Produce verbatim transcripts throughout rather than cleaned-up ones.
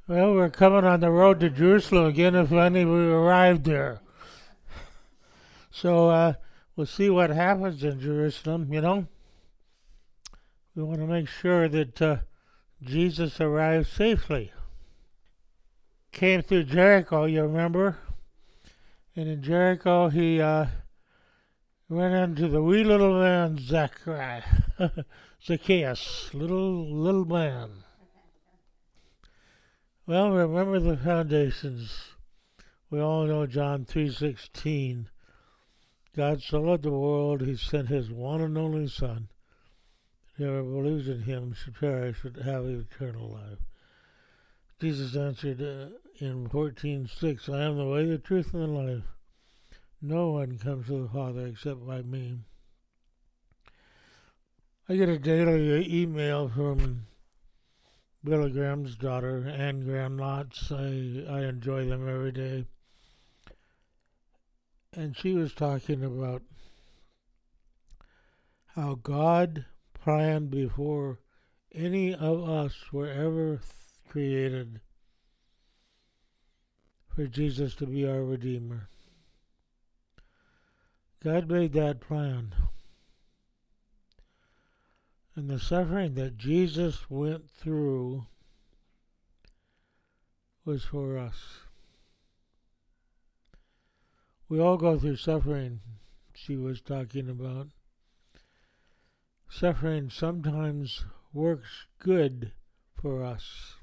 Well, we're coming on the road to Jerusalem again if finally we arrived there. So uh, we'll see what happens in Jerusalem, you know. We want to make sure that uh, Jesus arrives safely. Came through Jericho, you remember? And in Jericho, he uh, went into the wee little man, Zachariah, Zacchaeus, little, little man. Well, remember the foundations. We all know John three sixteen. God so loved the world, he sent his one and only Son. Whoever believes in him should perish but have eternal life. Jesus answered uh, in fourteen six, I am the way, the truth, and the life. No one comes to the Father except by me. I get a daily email from Billy Graham's daughter, Anne Graham Lotz. I, I enjoy them every day. And she was talking about how God planned before any of us were ever created for Jesus to be our Redeemer. God made that plan. And the suffering that Jesus went through was for us. We all go through suffering, she was talking about. Suffering sometimes works good for us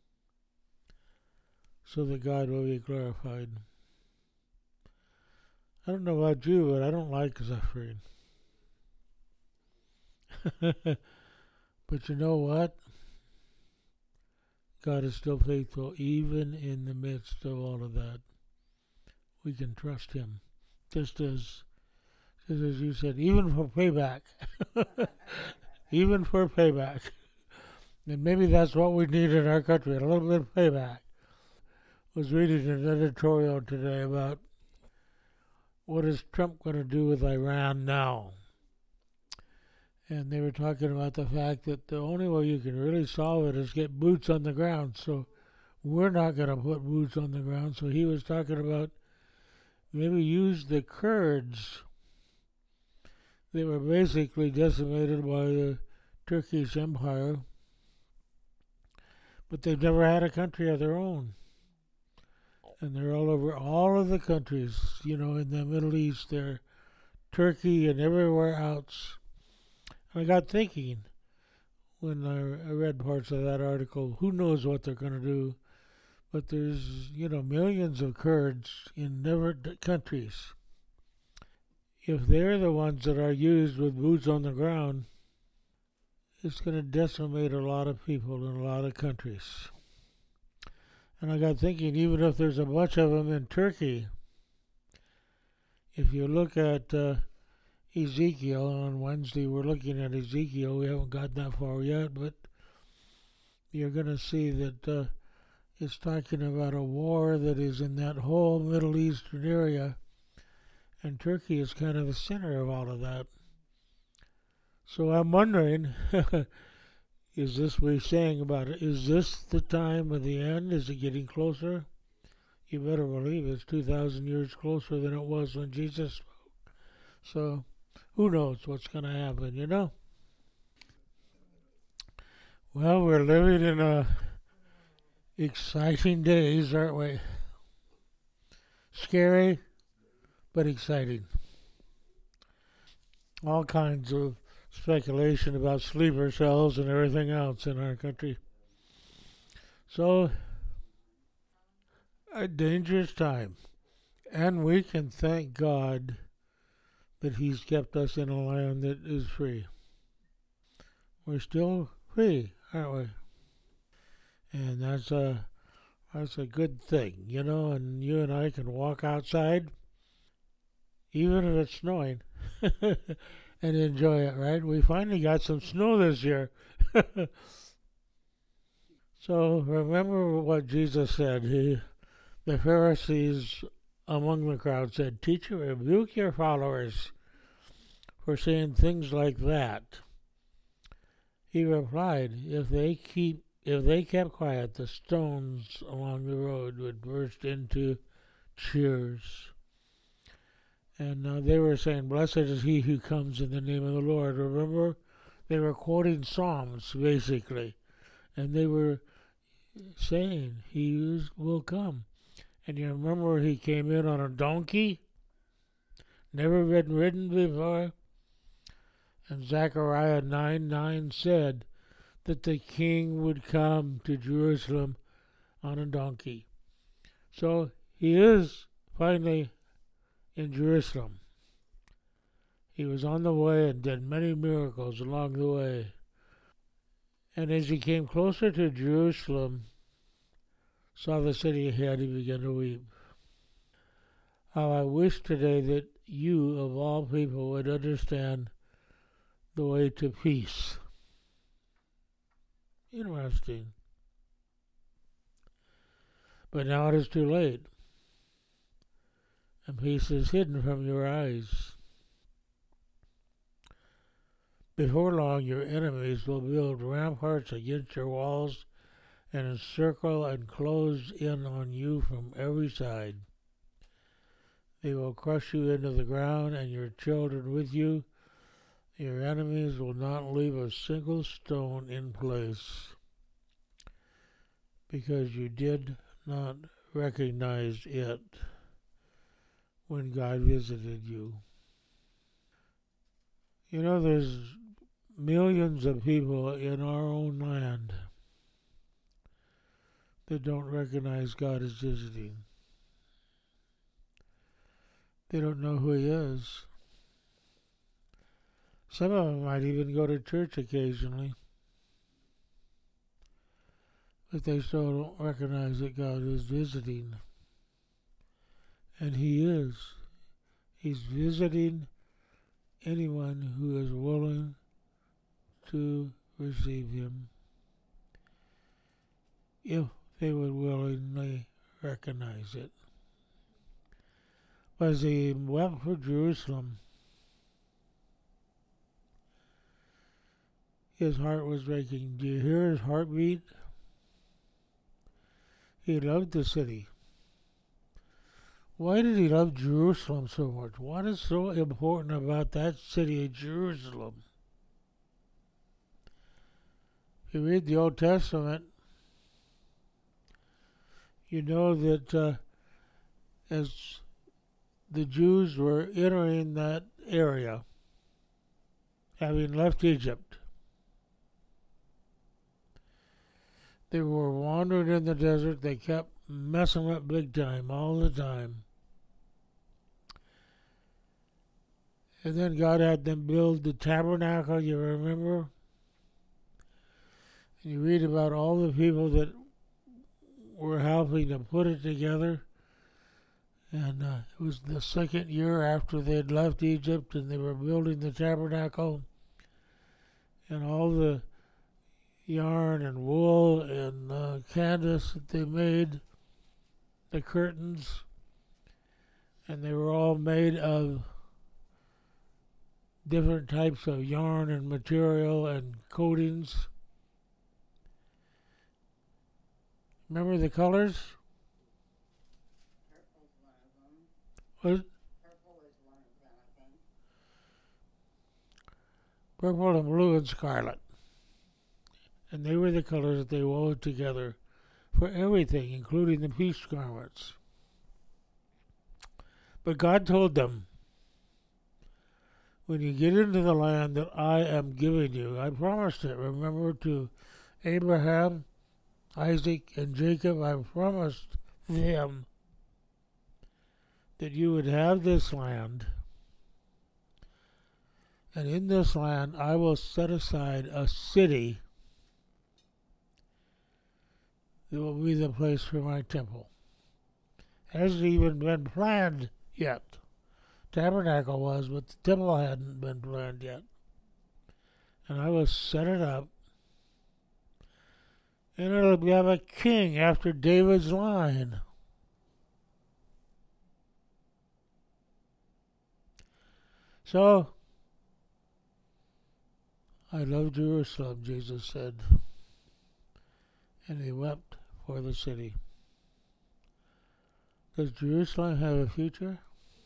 so that God will be glorified. I don't know about you, but I don't like suffering. But you know what? God is still faithful even in the midst of all of that. We can trust him. Just as, just as you said, even for payback. Even for payback. And maybe that's what we need in our country, a little bit of payback. I was reading an editorial today about what is Trump going to do with Iran now. And they were talking about the fact that the only way you can really solve it is get boots on the ground. So we're not going to put boots on the ground. So he was talking about maybe use the Kurds. They were basically decimated by the Turkish Empire, but they've never had a country of their own. And they're all over all of the countries, you know, in the Middle East, they're Turkey and everywhere else. And I got thinking when I, I read parts of that article, who knows what they're going to do? But there's, you know, millions of Kurds in different countries. If they're the ones that are used with boots on the ground, it's going to decimate a lot of people in a lot of countries. And I got thinking, even if there's a bunch of them in Turkey, if you look at uh, Ezekiel on Wednesday, we're looking at Ezekiel. We haven't got that far yet, but you're going to see that uh, it's talking about a war that is in that whole Middle Eastern area, and Turkey is kind of the center of all of that. So I'm wondering, is this what he's saying about it? Is this the time of the end? Is it getting closer? You better believe it's two thousand years closer than it was when Jesus spoke. So who knows what's going to happen, you know? Well, we're living in uh, exciting days, aren't we? Scary, but exciting. All kinds of speculation about sleeper cells and everything else in our country. So, a dangerous time. And we can thank God that he's kept us in a land that is free. We're still free, aren't we? And that's a, that's a good thing, you know, and you and I can walk outside, even if it's snowing, and enjoy it, right? We finally got some snow this year. So remember what Jesus said. He, the Pharisees among the crowd said, Teacher, rebuke your followers for saying things like that. He replied, If they keep if they kept quiet, the stones along the road would burst into cheers. And uh, they were saying, "Blessed is he who comes in the name of the Lord." Remember, they were quoting Psalms, basically. And they were saying, "He will come." And you remember he came in on a donkey? Never been ridden before? And Zechariah nine nine said that the king would come to Jerusalem on a donkey. So he is finally in Jerusalem. He was on the way and did many miracles along the way. And as he came closer to Jerusalem, saw the city ahead, he began to weep. How I wish today that you, of all people, would understand the way to peace. Interesting. But now it is too late, and peace is hidden from your eyes. Before long, your enemies will build ramparts against your walls and encircle and close in on you from every side. They will crush you into the ground and your children with you. Your enemies will not leave a single stone in place, because you did not recognize it when God visited you. You know, there's millions of people in our own land that don't recognize God as visiting. They don't know who he is. Some of them might even go to church occasionally, but they still don't recognize that God is visiting. And he is. He's visiting anyone who is willing to receive him, if they would willingly recognize it. As he wept for Jerusalem, his heart was breaking. Do you hear his heartbeat? He loved the city. Why did he love Jerusalem so much? What is so important about that city of Jerusalem? If you read the Old Testament, you know that uh, as the Jews were entering that area, having left Egypt, they were wandering in the desert. They kept messing up big time all the time. And then God had them build the tabernacle, you remember? And you read about all the people that were helping to put it together. And uh, it was the second year after they had left Egypt and they were building the tabernacle. And all the yarn and wool and uh, canvas that they made, the curtains, and they were all made of different types of yarn and material and coatings. Remember the colors? What? Purple is one of them, I think. Purple and blue and scarlet. And they were the colors that they wove together for everything, including the peace garments. But God told them, when you get into the land that I am giving you, I promised it, remember, to Abraham, Isaac, and Jacob, I promised them that you would have this land, and in this land I will set aside a city that will be the place for my temple. It hasn't even been planned yet. Tabernacle was, but the temple hadn't been planned yet. And I will set it up, and it'll have a king after David's line. So, I love Jerusalem, Jesus said. and they wept for the city. Does Jerusalem have a future?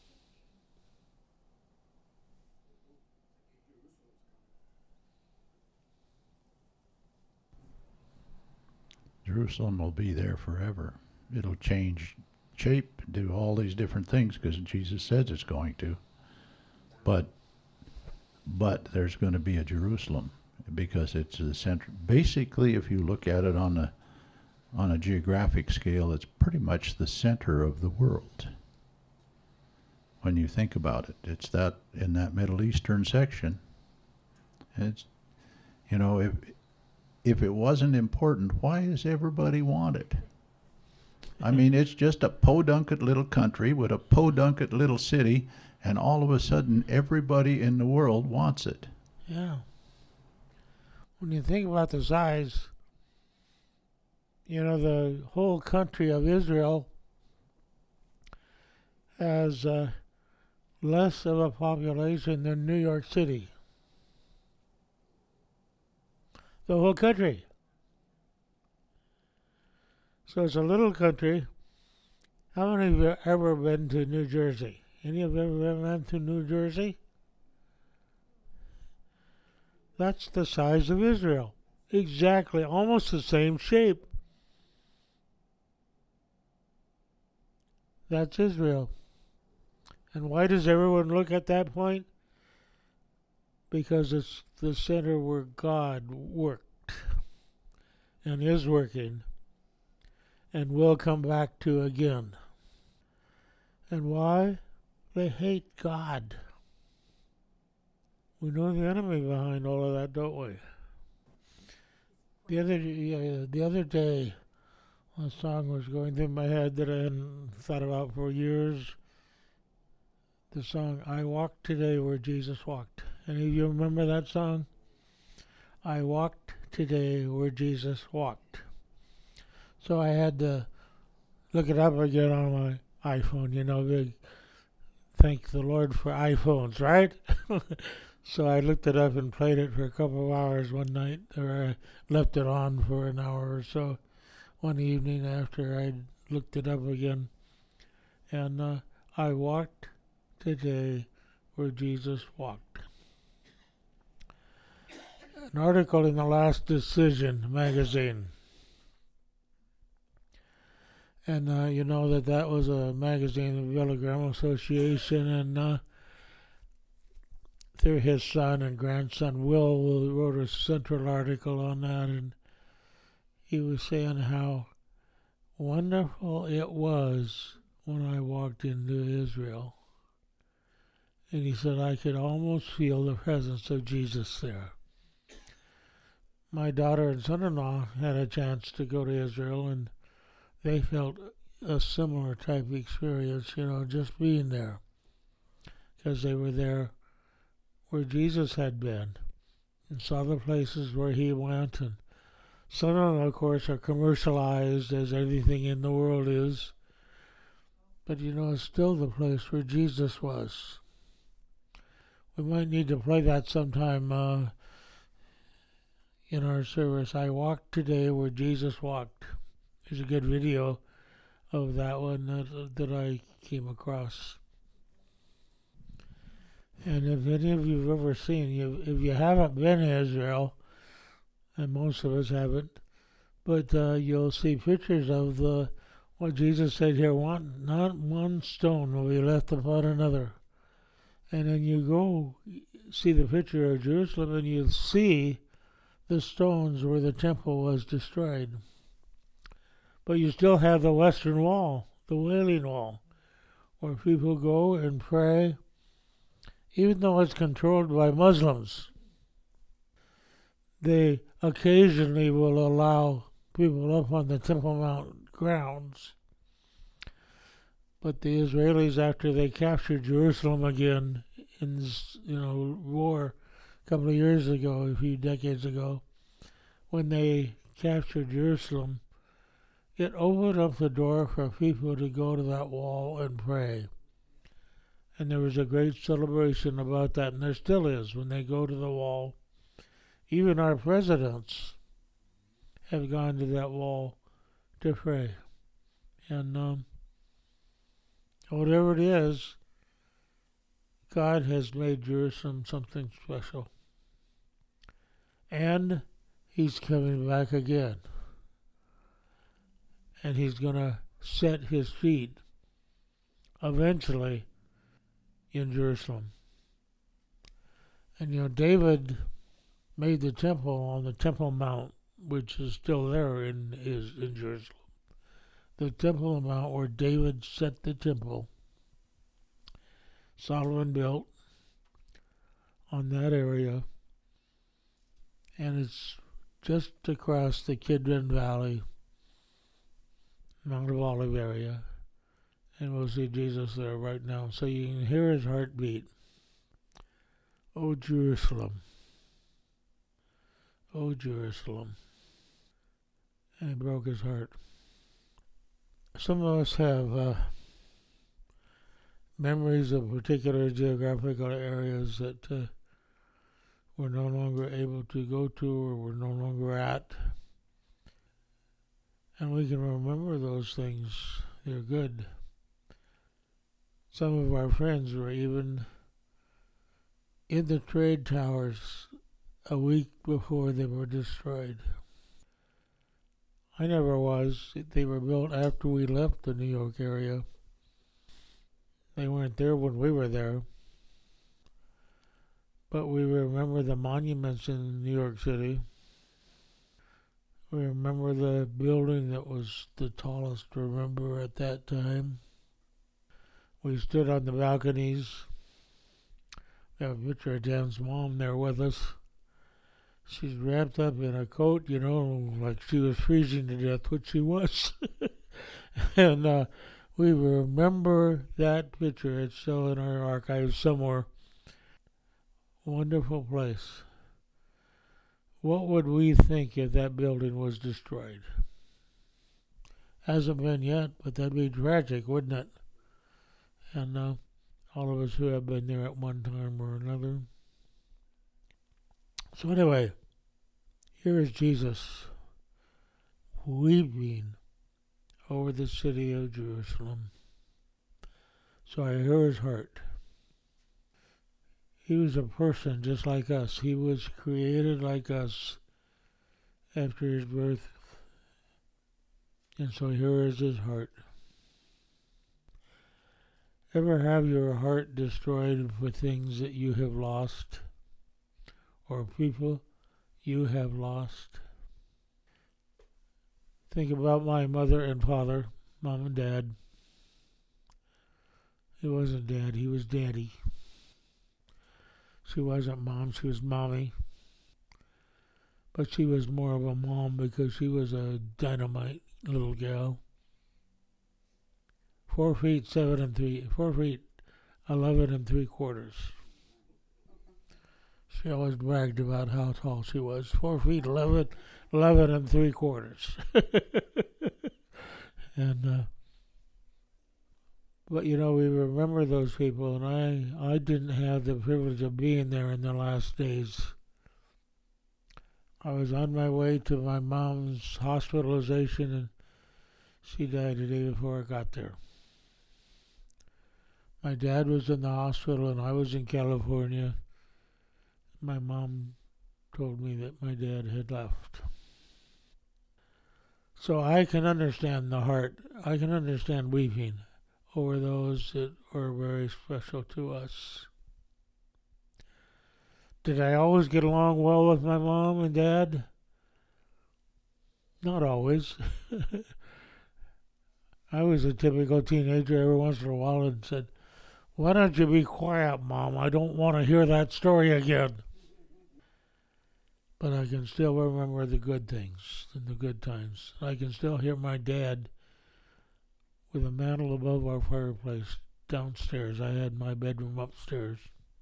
Jerusalem will be there forever. It'll change shape, do all these different things because Jesus says it's going to. But but there's going to be a Jerusalem because it's the center. Basically, if you look at it on a on a geographic scale, it's pretty much the center of the world. When you think about it, it's that in that Middle Eastern section. It's, you know, if if it wasn't important, why does everybody want it? I mean, it's just a podunket little country with a podunket little city, and all of a sudden, everybody in the world wants it. Yeah. When you think about the size, you know, the whole country of Israel has uh, less of a population than New York City. The whole country. So it's a little country. How many of you have ever been to New Jersey? Any of you ever been to New Jersey? That's the size of Israel. Exactly, almost the same shape. That's Israel. And why does everyone look at that point? Because it's the center where God worked and is working and will come back to again. And why? They hate God. We know the enemy behind all of that, don't we? The other, yeah, the other day, a song was going through my head that I hadn't thought about for years. The song, I Walked Today Where Jesus Walked. Any of you remember that song? I walked today where Jesus walked. So I had to look it up again on my iPhone, you know, big thank the Lord for iPhones, right? So I looked it up and played it for a couple of hours one night, or I left it on for an hour or so one evening after I'd looked it up again. And uh, I walked today where Jesus walked. An article in the Last Decision magazine. And uh, you know that that was a magazine of the Telegram Association, and uh, through his son and grandson Will wrote a central article on that, and he was saying how wonderful it was when I walked into Israel. And he said I could almost feel the presence of Jesus there. My daughter and son-in-law had a chance to go to Israel, and they felt a similar type of experience, you know, just being there. Because they were there where Jesus had been and saw the places where he went. And some of them, of course, are commercialized as everything in the world is. But, you know, it's still the place where Jesus was. We might need to play that sometime uh, in our service. I walked today where Jesus walked. There's a good video of that one that, that I came across. And if any of you have ever seen, you, if you haven't been to Israel, and most of us haven't, but uh, you'll see pictures of the what Jesus said here, one, not one stone will be left upon another. And then you go see the picture of Jerusalem, and you'll see the stones where the temple was destroyed. But you still have the Western Wall, the Wailing Wall, where people go and pray, even though it's controlled by Muslims. They occasionally will allow people up on the Temple Mount grounds. But the Israelis, after they captured Jerusalem again in this, you know, war a couple of years ago, a few decades ago, when they captured Jerusalem, it opened up the door for people to go to that wall and pray. And there was a great celebration about that, and there still is when they go to the wall. Even our presidents have gone to that wall to pray. And um, whatever it is, God has made Jerusalem something special. And he's coming back again. And he's going to set his feet eventually in Jerusalem. And you know, David made the temple on the Temple Mount, which is still there in, is in Jerusalem. The Temple Mount where David set the temple. Solomon built on that area. And it's just across the Kidron Valley, Mount of Olive area. And we'll see Jesus there right now. So you can hear his heartbeat. Oh, Jerusalem. Oh, Jerusalem. And it broke his heart. Some of us have uh, memories of particular geographical areas that uh, we're no longer able to go to or we're no longer at. And we can remember those things. They're good. Some of our friends were even in the trade towers a week before they were destroyed. I never was. They were built after we left the New York area. They weren't there when we were there. But we remember the monuments in New York City. We remember the building that was the tallest to remember at that time. We stood on the balconies. We have a picture of Dan's mom there with us. She's wrapped up in a coat, you know, like she was freezing to death, which she was. and uh, we remember that picture. It's still in our archives somewhere. Wonderful place. What would we think if that building was destroyed? Hasn't been yet, but that'd be tragic, wouldn't it? And uh, all of us who have been there at one time or another. So anyway, here is Jesus weeping over the city of Jerusalem. So I hear his heart. He was a person just like us. He was created like us after his birth. And so here is his heart. Ever have your heart destroyed for things that you have lost? Or people you have lost? Think about my mother and father, mom and dad. He wasn't dad, he was daddy. She wasn't mom, she was mommy. But she was more of a mom because she was a dynamite little gal. Four feet seven and three, four feet eleven and three quarters. She always bragged about how tall she was. Four feet eleven, eleven and three quarters. and uh, but you know, we remember those people, and I I didn't have the privilege of being there in the last days. I was on my way to my mom's hospitalization, and she died the day before I got there. My dad was in the hospital, and I was in California. My mom told me that my dad had left. So I can understand the heart. I can understand weeping over those that are very special to us. Did I always get along well with my mom and dad? Not always. I was a typical teenager every once in a while and said, "Why don't you be quiet, Mom? I don't want to hear that story again." But I can still remember the good things and the good times. I can still hear my dad with a mantle above our fireplace downstairs. I had my bedroom upstairs.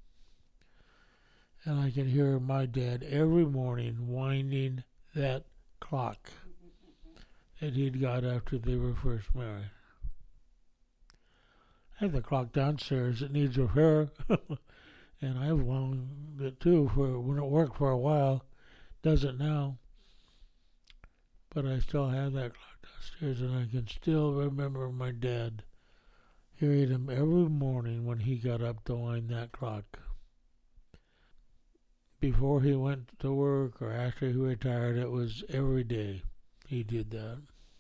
And I can hear my dad every morning winding that clock that he'd got after they were first married. I have the clock downstairs that needs repair. And I've wound it too for when it worked for a while. Does it now. but I still have that clock downstairs, and I can still remember my dad hearing him every morning when he got up to wind that clock. Before he went to work or after he retired, it was every day he did that.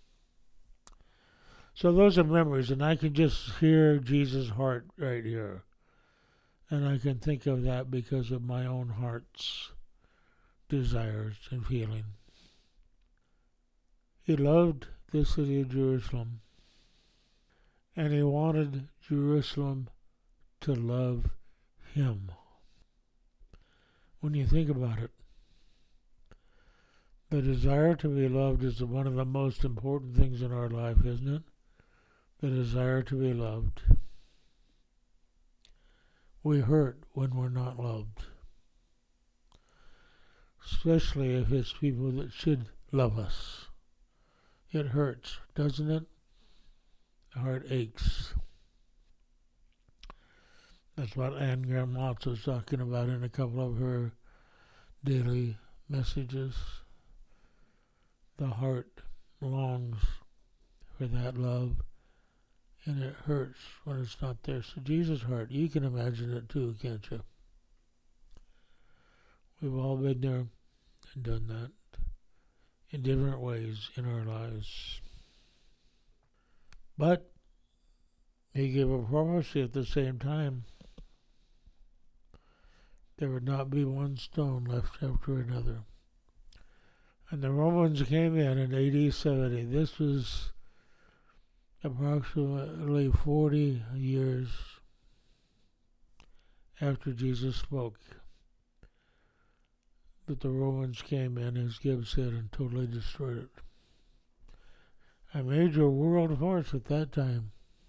So those are memories, and I can just hear Jesus' heart right here. And I can think of that because of my own heart's desires and feeling. He loved the city of Jerusalem, and he wanted Jerusalem to love him. When you think about it, the desire to be loved is one of the most important things in our life, isn't it? The desire to be loved. We hurt when we're not loved, especially if it's people that should love us. It hurts, doesn't it? The heart aches. That's what Anne Graham Lotz was talking about in a couple of her daily messages. The heart longs for that love, and it hurts when it's not there. So Jesus' heart, you can imagine it too, can't you? We've all been there and done that in different ways in our lives. But he gave a prophecy at the same time. There would not be one stone left after another. And the Romans came in in A D seventy. This was approximately forty years after Jesus spoke, that the Romans came in, as Gibbs said, and totally destroyed it. A major world force at that time.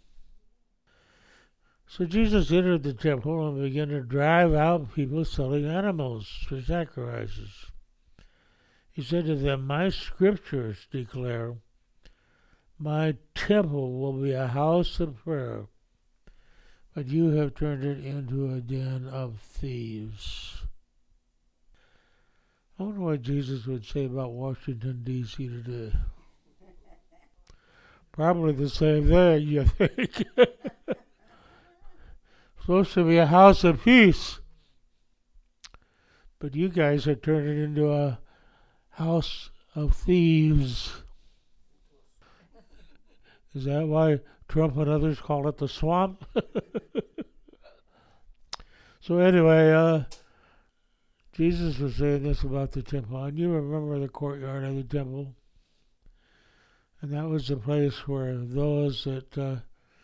So Jesus entered the temple and began to drive out people selling animals for sacrifices. He said to them, "My scriptures declare, my temple will be a house of prayer, but you have turned it into a den of thieves." I wonder what Jesus would say about Washington, D C today. Probably the same thing, you think. Supposed to be a house of peace, but you guys have turned it into a house of thieves. Is that why Trump and others call it the swamp? So anyway, uh, Jesus was saying this about the temple, and you remember the courtyard of the temple, and that was the place where those that uh,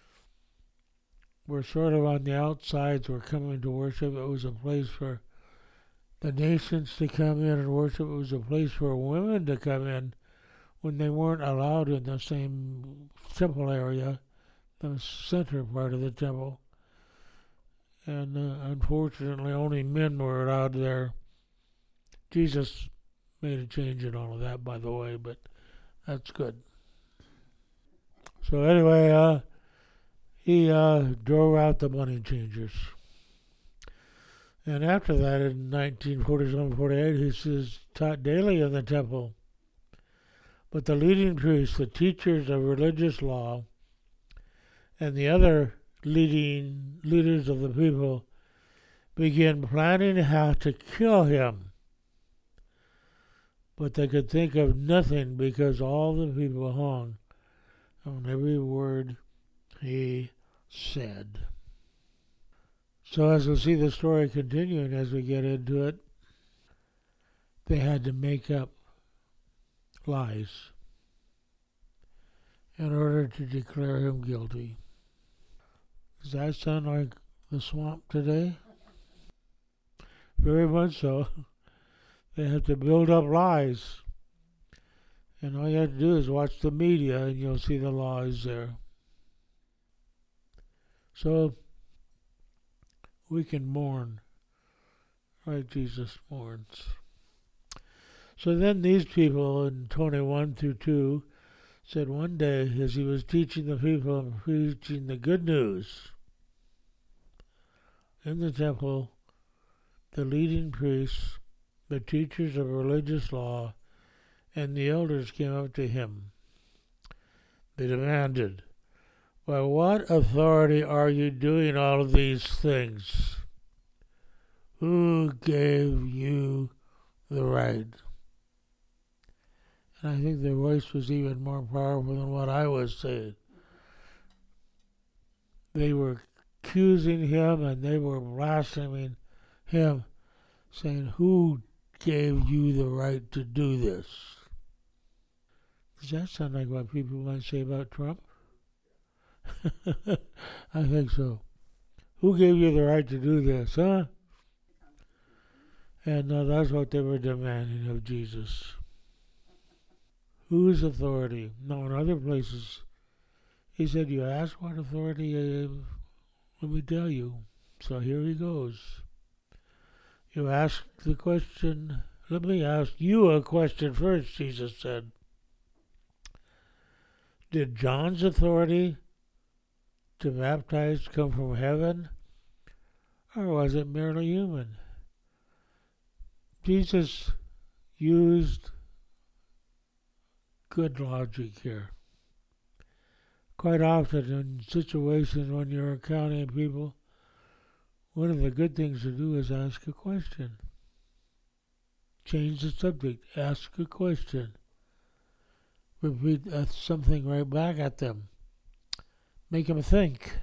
were sort of on the outsides were coming to worship. It was a place for the nations to come in and worship. It was a place for women to come in when they weren't allowed in the same temple area, the center part of the temple. And uh, unfortunately, only men were allowed there. Jesus made a change in all of that, by the way, but that's good. So anyway, uh, he uh, drove out the money changers. And after that, in nineteen forty-seven forty-eight, he says, taught daily in the temple. But the leading priests, the teachers of religious law, and the other leading leaders of the people began planning how to kill him. But they could think of nothing because all the people hung on every word he said. So as we'll see the story continuing as we get into it, they had to make up lies in order to declare him guilty. Does that sound like the swamp today? Very much so. They have to build up lies. And all you have to do is watch the media and you'll see the lies there. So we can mourn like Jesus mourns. So then these people in twenty-one through two said one day as he was teaching the people and preaching the good news in the temple, the leading priests, the teachers of religious law, And the elders came up to him. They demanded, "By what authority are you doing all of these things? Who gave you the right?" And I think their voice was even more powerful than what I was saying. They were accusing him and they were blaspheming him, saying, "Who gave you the right to do this?" Does that sound like what people might say about Trump? I think so. Who gave you the right to do this, huh? And uh, that's what they were demanding of Jesus. Whose authority? No, in other places, he said, "You ask what authority I have, let me tell you." So here he goes. You ask the question, let me ask you a question first, Jesus said. Did John's authority to baptize come from heaven, or was it merely human? Jesus used good logic here. Quite often in situations when you're encountering people, one of the good things to do is ask a question. Change the subject. Ask a question. Repeat uh, something right back at them. Make them think.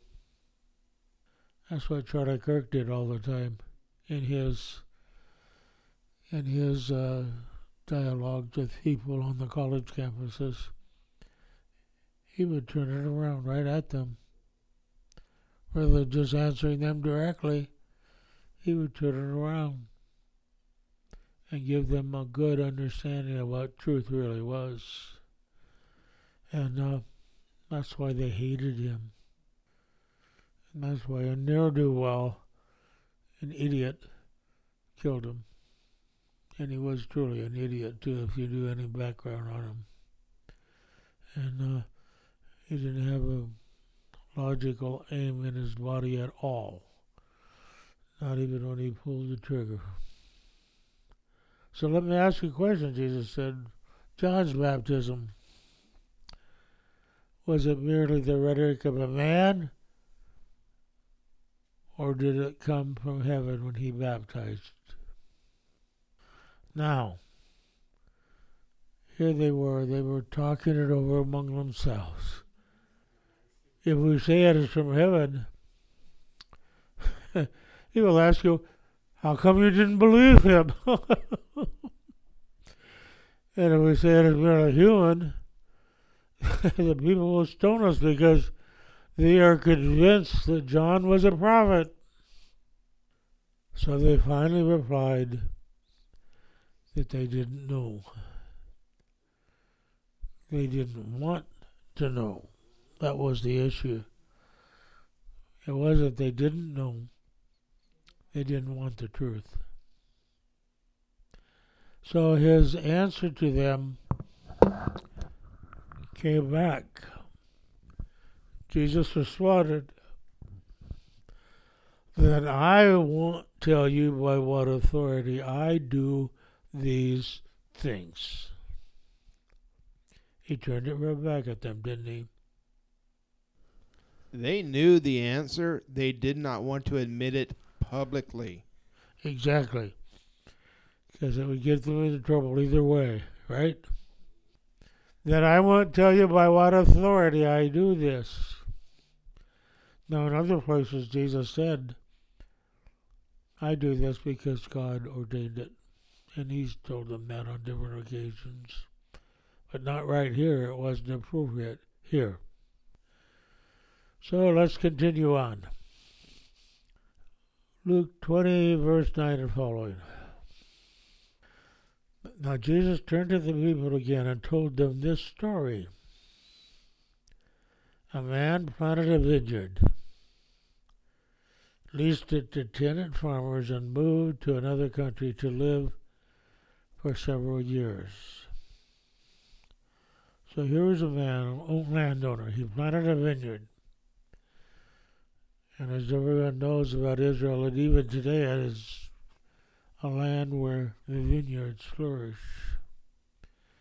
That's what Charlie Kirk did all the time in his in his uh, dialogues with people on the college campuses. He would turn it around right at them. Rather than just answering them directly, he would turn it around and give them a good understanding of what truth really was. And uh, that's why they hated him. And that's why a ne'er-do-well, an idiot, killed him. And he was truly an idiot, too, if you do any background on him. And uh, he didn't have a logical aim in his body at all. Not even when he pulled the trigger. So let me ask you a question, Jesus said. John's baptism, was it merely the rhetoric of a man? Or did it come from heaven when he baptized? Now, here they were. They were talking it over among themselves. If we say it is from heaven, he will ask you, how come you didn't believe him? And if we say it is merely human, the people will stone us because they are convinced that John was a prophet. So they finally replied that they didn't know. They didn't want to know. That was the issue. It wasn't they didn't know. They didn't want the truth. So his answer to them came back. Jesus responded, "Then I won't tell you by what authority I do these things." He turned it right back at them, didn't he? They knew the answer. They did not want to admit it publicly. Exactly. Because it would get them into trouble either way, right? Then I won't tell you by what authority I do this. Now, in other places, Jesus said, I do this because God ordained it. And he's told them that on different occasions. But not right here. It wasn't appropriate here. So let's continue on. Luke twenty, verse nine and following. Now Jesus turned to the people again and told them this story. A man planted a vineyard, leased it to tenant farmers, and moved to another country to live for several years. So here was a man, a landowner. He planted a vineyard. And as everyone knows about Israel, and even today, it is a land where the vineyards flourish.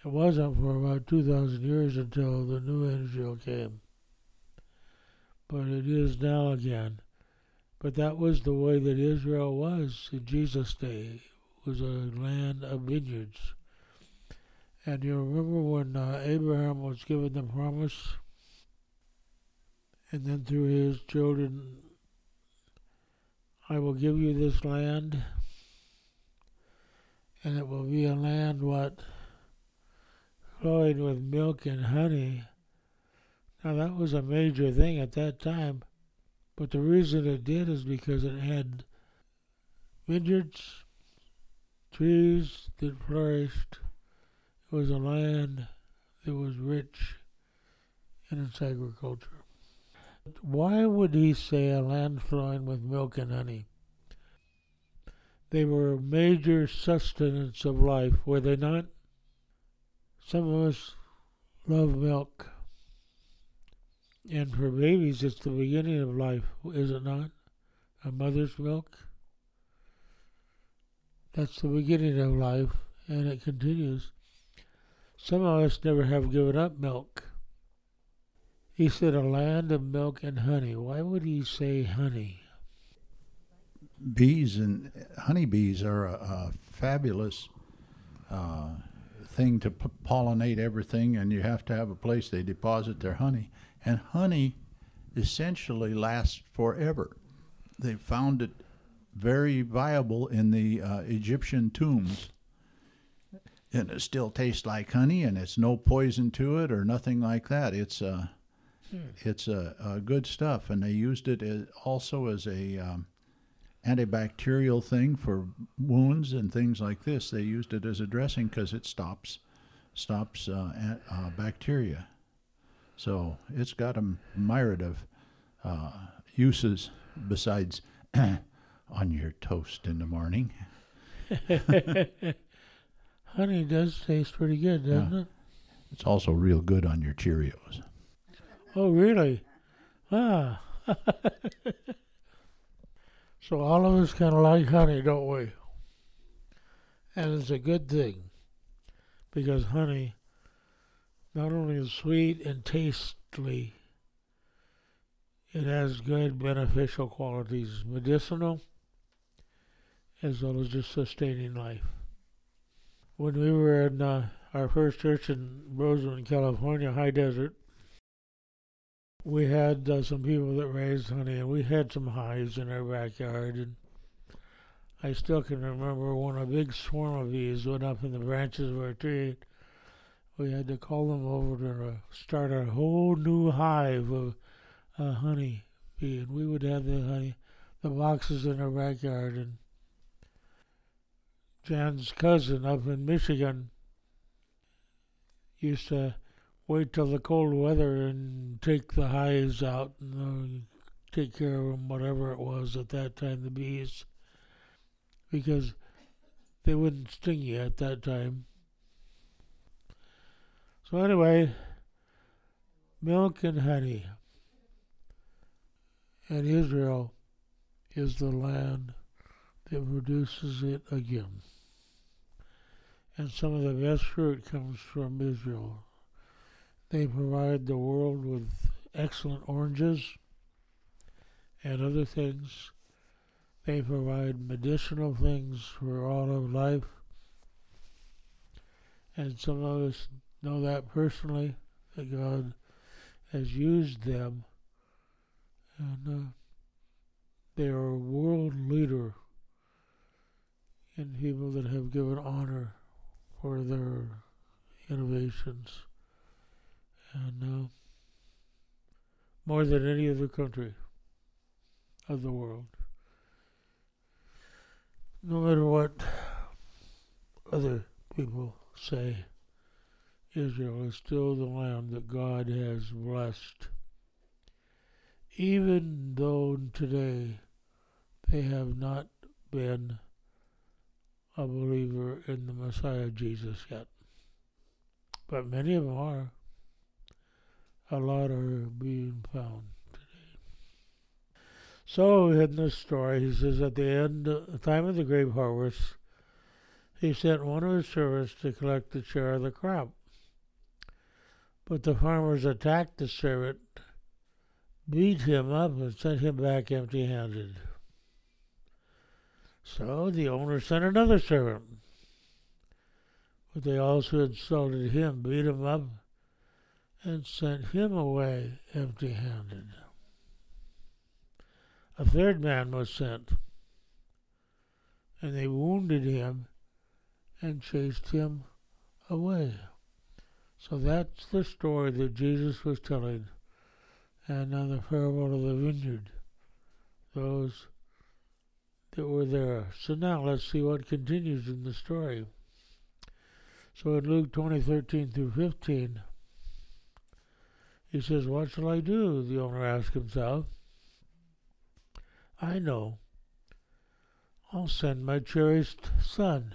It wasn't for about two thousand years until the new Israel came. But it is now again. But that was the way that Israel was in Jesus' day. It was a land of vineyards. And you remember when uh, Abraham was given the promise, and then through his children, I will give you this land, and it will be a land what flowing with milk and honey. Now that was a major thing at that time, but the reason it did is because it had vineyards, trees that flourished. It was a land that was rich in its agriculture. Why would he say a land flowing with milk and honey? They were major sustenance of life, were they not? Some of us love milk. And for babies, it's the beginning of life, is it not? A mother's milk. That's the beginning of life, and it continues. Some of us never have given up milk. He said a land of milk and honey. Why would he say honey? Bees and honeybees are a, a fabulous uh, thing to p- pollinate everything, and you have to have a place they deposit their honey. And honey essentially lasts forever. They found it very viable in the uh, Egyptian tombs. And it still tastes like honey, and it's no poison to it or nothing like that. It's uh, hmm. it's a uh, uh, good stuff, and they used it as, also as a um, antibacterial thing for wounds and things like this. They used it as a dressing because it stops stops uh, an, uh, bacteria. So it's got a myriad of uh, uses besides on your toast in the morning. Honey does taste pretty good, doesn't yeah. it? It's also real good on your Cheerios. Oh, really? Ah. So all of us kind of like honey, don't we? And it's a good thing, because honey not only is sweet and tasty, it has good beneficial qualities, medicinal, as well as just sustaining life. When we were in uh, our first church in Roseland, California, high desert, we had uh, some people that raised honey, and we had some hives in our backyard. And I still can remember when a big swarm of bees went up in the branches of our tree. We had to call them over to uh, start a whole new hive of uh, honey bee, and we would have the honey, the boxes in our backyard. And Jan's cousin up in Michigan used to wait till the cold weather and take the hives out and uh, take care of them, whatever it was at that time, the bees, because they wouldn't sting you at that time. So anyway, milk and honey. And Israel is the land that produces it again. And some of the best fruit comes from Israel. They provide the world with excellent oranges and other things. They provide medicinal things for all of life. And some of us know that personally, that God has used them. And uh, they are a world leader in people that have given honor for their innovations, and uh, more than any other country of the world. No matter what other people say, Israel is still the land that God has blessed, even though today they have not been a believer in the Messiah Jesus yet. But many of them are. A lot are being found today. So in this story, he says at the end, the time of the grape harvest, he sent one of his servants to collect the share of the crop. But the farmers attacked the servant, beat him up, and sent him back empty-handed. So the owner sent another servant, but they also insulted him, beat him up, and sent him away empty-handed. A third man was sent, and they wounded him and chased him away. So that's the story that Jesus was telling, and on the parable of the vineyard, those that were there. So now let's see what continues in the story. So in Luke twenty, thirteen through fifteen, he says, "What shall I do?" the owner asked himself. "I know. I'll send my cherished son.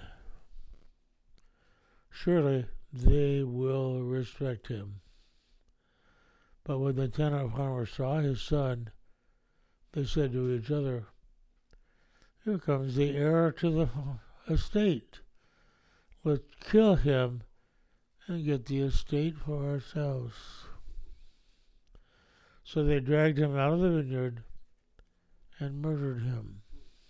Surely they will respect him." But when the tenant farmers saw his son, they said to each other, "Here comes the heir to the estate. Let's kill him and get the estate for ourselves." So they dragged him out of the vineyard and murdered him.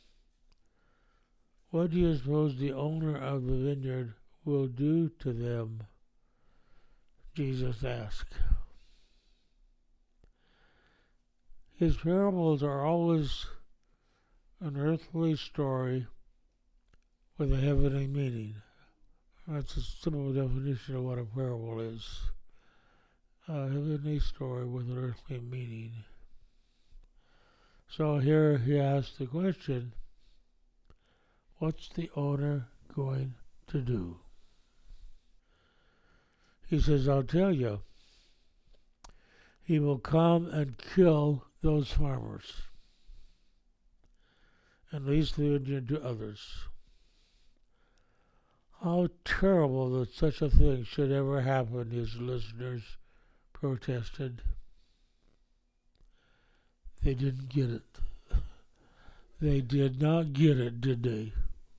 What do you suppose the owner of the vineyard will do to them? Jesus asked. His parables are always an earthly story with a heavenly meaning. That's a simple definition of what a parable is. A heavenly story with an earthly meaning. So here he asks the question, what's the owner going to do? He says, I'll tell you. He will come and kill those farmers and lease the vineyard to others. How terrible that such a thing should ever happen, his listeners protested. They didn't get it. They did not get it, did they?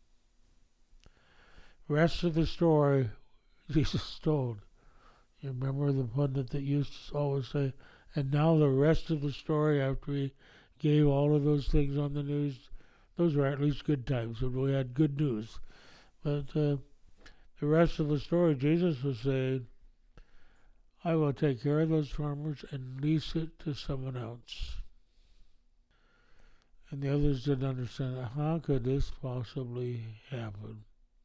Rest of the story, Jesus told. You remember the pundit that used to always say, and now the rest of the story after he gave all of those things on the news, those were at least good times when we had good news. But uh, the rest of the story, Jesus was saying, I will take care of those farmers and lease it to someone else. And the others didn't understand, how could this possibly happen?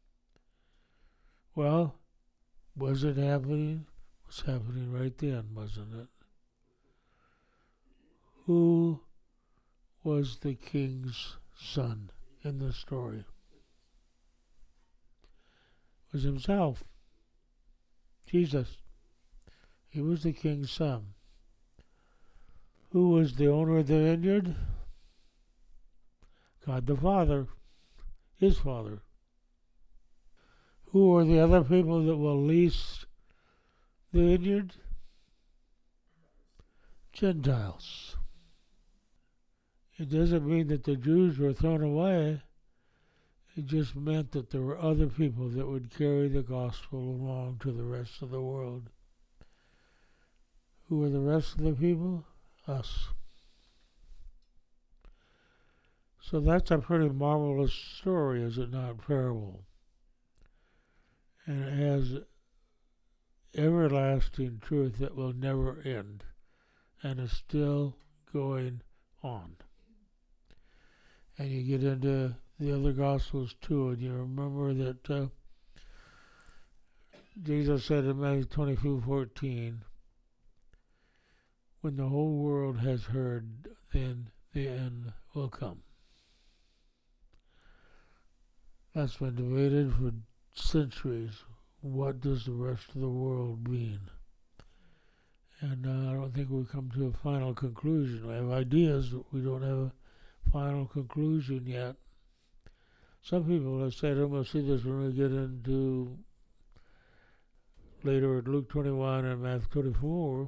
Well, was it happening? It was happening right then, wasn't it? Who was the king's son in the story? It was himself, Jesus. He was the king's son. Who was the owner of the vineyard? God the Father, his Father. Who are the other people that will lease the vineyard? Gentiles. It doesn't mean that the Jews were thrown away. It just meant that there were other people that would carry the gospel along to the rest of the world. Who are the rest of the people? Us. So that's a pretty marvelous story, is it not? Parable. And it has everlasting truth that will never end and is still going on. And you get into the other Gospels too, and you remember that uh, Jesus said in Matthew twenty-two fourteen, when the whole world has heard, then the end will come. That's been debated for centuries. What does the rest of the world mean? And uh, I don't think we've come to a final conclusion. We have ideas, but we don't have a final conclusion yet. Some people have said, and we'll see this when we get into later at Luke twenty-one and Matthew twenty-four,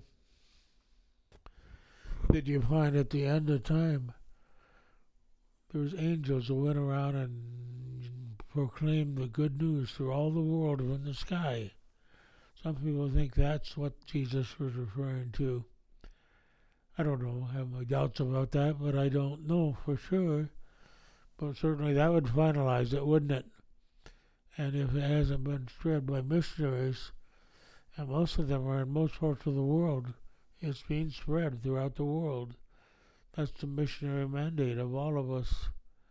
that you find at the end of time, there's angels that went around and proclaim the good news through all the world from the sky. Some people think that's what Jesus was referring to. I don't know. I have my doubts about that, but I don't know for sure. But certainly that would finalize it, wouldn't it? And if it hasn't been spread by missionaries, and most of them are in most parts of the world, it's being spread throughout the world. That's the missionary mandate of all of us.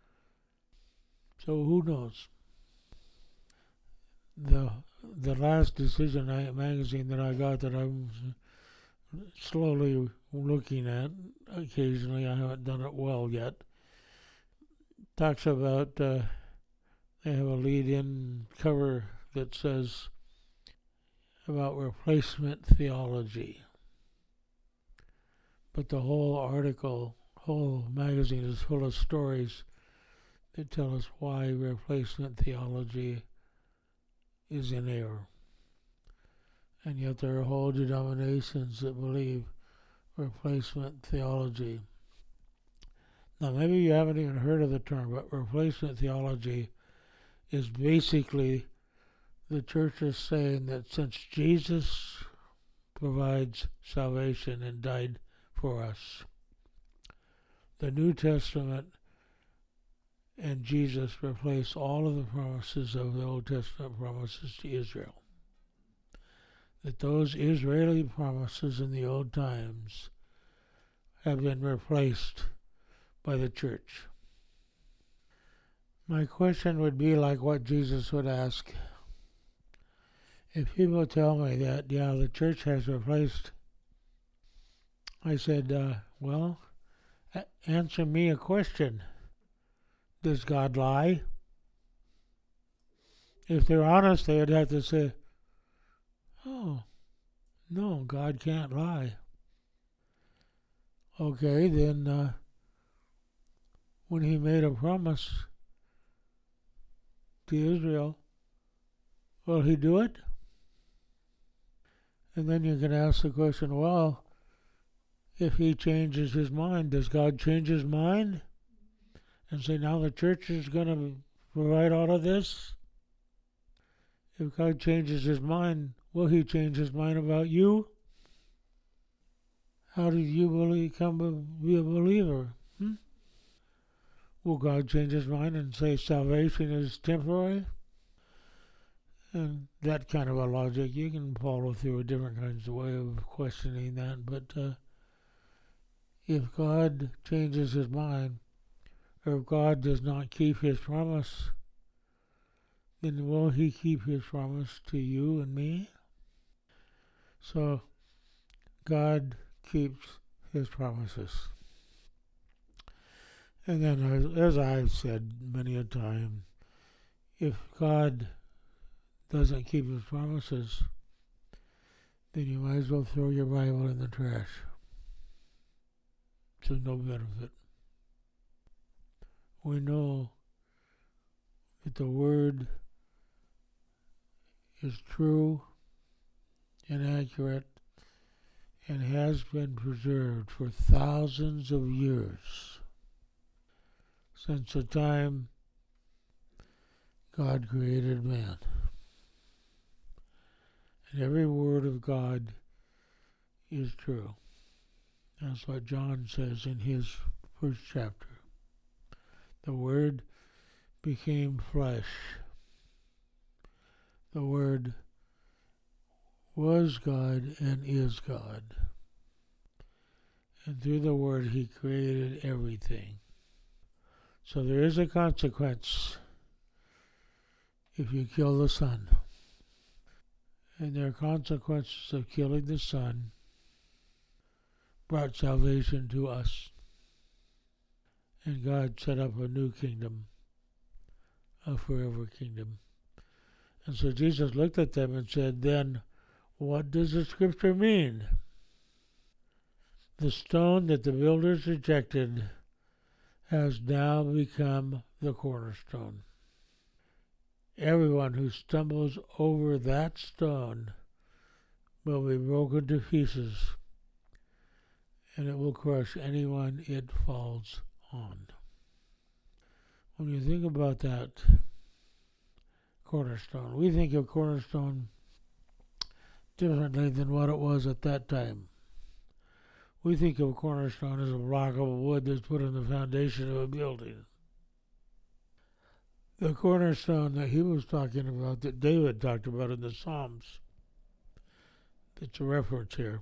So who knows? The the last Decision magazine that I got that I'm slowly looking at, occasionally, I haven't done it well yet, talks about, uh, they have a lead-in cover that says about replacement theology. But the whole article, whole magazine is full of stories that tell us why replacement theology is in error. And yet there are whole denominations that believe replacement theology. Now maybe you haven't even heard of the term, but replacement theology is basically the church is saying that since Jesus provides salvation and died for us, the New Testament and Jesus replace all of the promises of the Old Testament promises to Israel. That those Israeli promises in the old times have been replaced by the church. My question would be like what Jesus would ask. If people tell me that, yeah, the church has replaced, I said, uh, well, a- answer me a question. Does God lie? If they're honest, they would have to say, oh, no, God can't lie. Okay, then uh, when he made a promise to Israel, will he do it? And then you can ask the question, well, if he changes his mind, does God change his mind? And say, now the church is going to provide all of this? If God changes his mind, will he change his mind about you? How did you become a, be a believer? Hmm? Will God change his mind and say salvation is temporary? And that kind of a logic, you can follow through a different kinds of way of questioning that. But uh, if God changes his mind, or if God does not keep his promise, then will he keep his promise to you and me? So God keeps his promises. And then, as I've said many a time, if God doesn't keep his promises, then you might as well throw your Bible in the trash. There's no benefit. We know that the Word is true and accurate and has been preserved for thousands of years, since the time God created man. And every word of God is true. That's what John says in his first chapter. The Word became flesh. The Word was God and is God. And through the Word he created everything. So there is a consequence if you kill the Son. And there are consequences of killing the Son brought salvation to us. And God set up a new kingdom, a forever kingdom. And so Jesus looked at them and said, then, what does the scripture mean? The stone that the builders rejected has now become the cornerstone. Everyone who stumbles over that stone will be broken to pieces, and it will crush anyone it falls on. When you think about that, cornerstone. We think of cornerstone differently than what it was at that time. We think of a cornerstone as a block of wood that's put in the foundation of a building. The cornerstone that he was talking about, that David talked about in the Psalms, that's a reference here,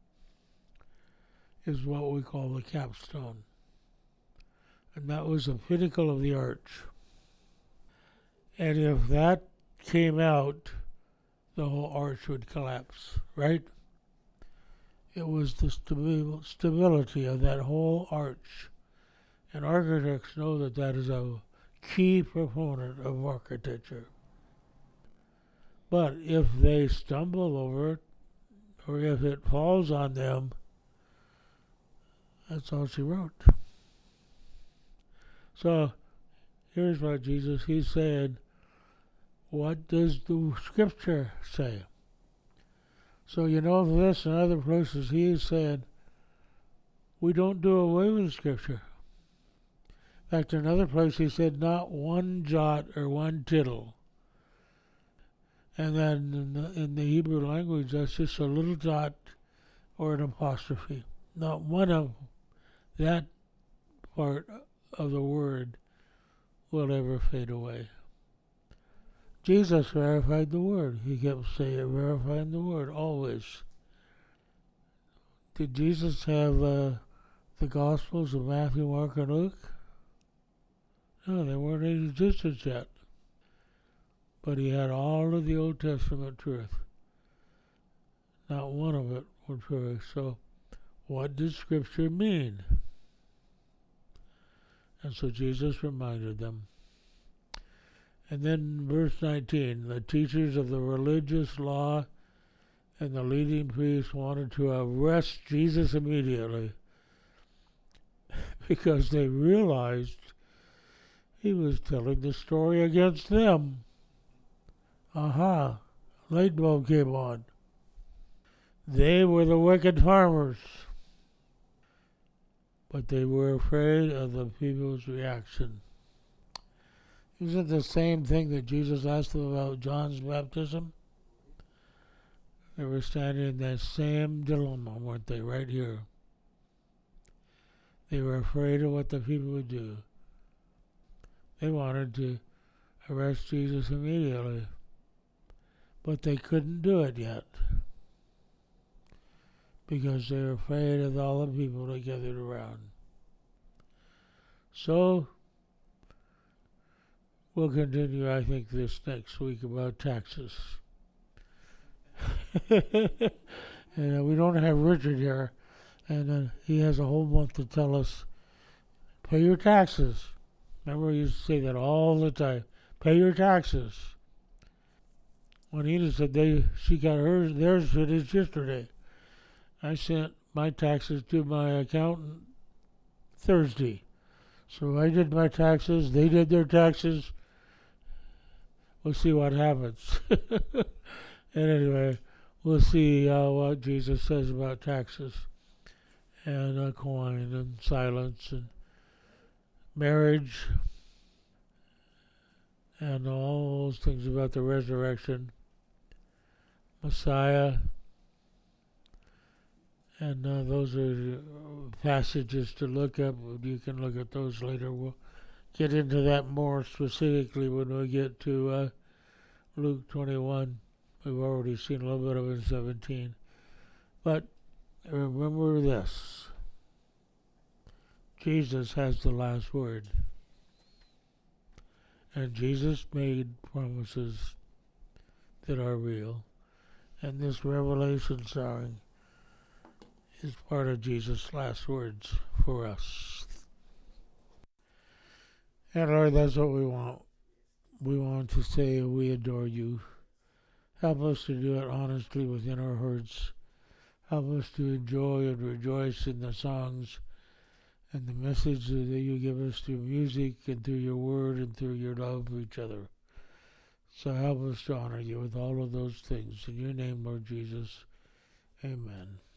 is what we call the capstone. And that was the pinnacle of the arch. And if that came out, the whole arch would collapse, right? It was the stabi- stability of that whole arch. And architects know that that is a key proponent of architecture. But if they stumble over it, or if it falls on them, that's all she wrote. So here's what Jesus, he said, what does the scripture say? So you know this and other places he said, we don't do away with the scripture. In fact, in another place he said, not one jot or one tittle. And then in the, in the Hebrew language, that's just a little dot or an apostrophe. Not one of that part of the word will ever fade away. Jesus verified the word. He kept saying, verifying the word, always. Did Jesus have uh, the Gospels of Matthew, Mark, and Luke? No, they weren't in existence yet. But he had all of the Old Testament truth. Not one of it was perfect. So what does Scripture mean? And so Jesus reminded them. And then verse nineteen, the teachers of the religious law and the leading priests wanted to arrest Jesus immediately because they realized he was telling the story against them. Aha, light bulb came on. They were the wicked farmers, but they were afraid of the people's reaction. Isn't the same thing that Jesus asked them about John's baptism? They were standing in that same dilemma, weren't they, right here? They were afraid of what the people would do. They wanted to arrest Jesus immediately, but they couldn't do it yet because they were afraid of all the people that gathered around. So, we'll continue, I think, this next week about taxes. And uh, we don't have Richard here, and uh, he has a whole month to tell us, pay your taxes. Remember, we used to say that all the time. Pay your taxes. Juanita said they she got hers theirs finished yesterday. I sent my taxes to my accountant Thursday. So I did my taxes, they did their taxes. We'll see what happens. And anyway, we'll see uh, what Jesus says about taxes and uh, coin and silence and marriage and all those things about the resurrection, Messiah. And uh, those are passages to look up. You can look at those later. We'll get into that more specifically when we get to uh, Luke twenty-one. We've already seen a little bit of it in seventeen. But remember this. Jesus has the last word. And Jesus made promises that are real. And this revelation song is part of Jesus' last words for us. And Lord, that's what we want. We want to say we adore you. Help us to do it honestly within our hearts. Help us to enjoy and rejoice in the songs and the message that you give us through music and through your word and through your love for each other. So help us to honor you with all of those things. In your name, Lord Jesus, amen.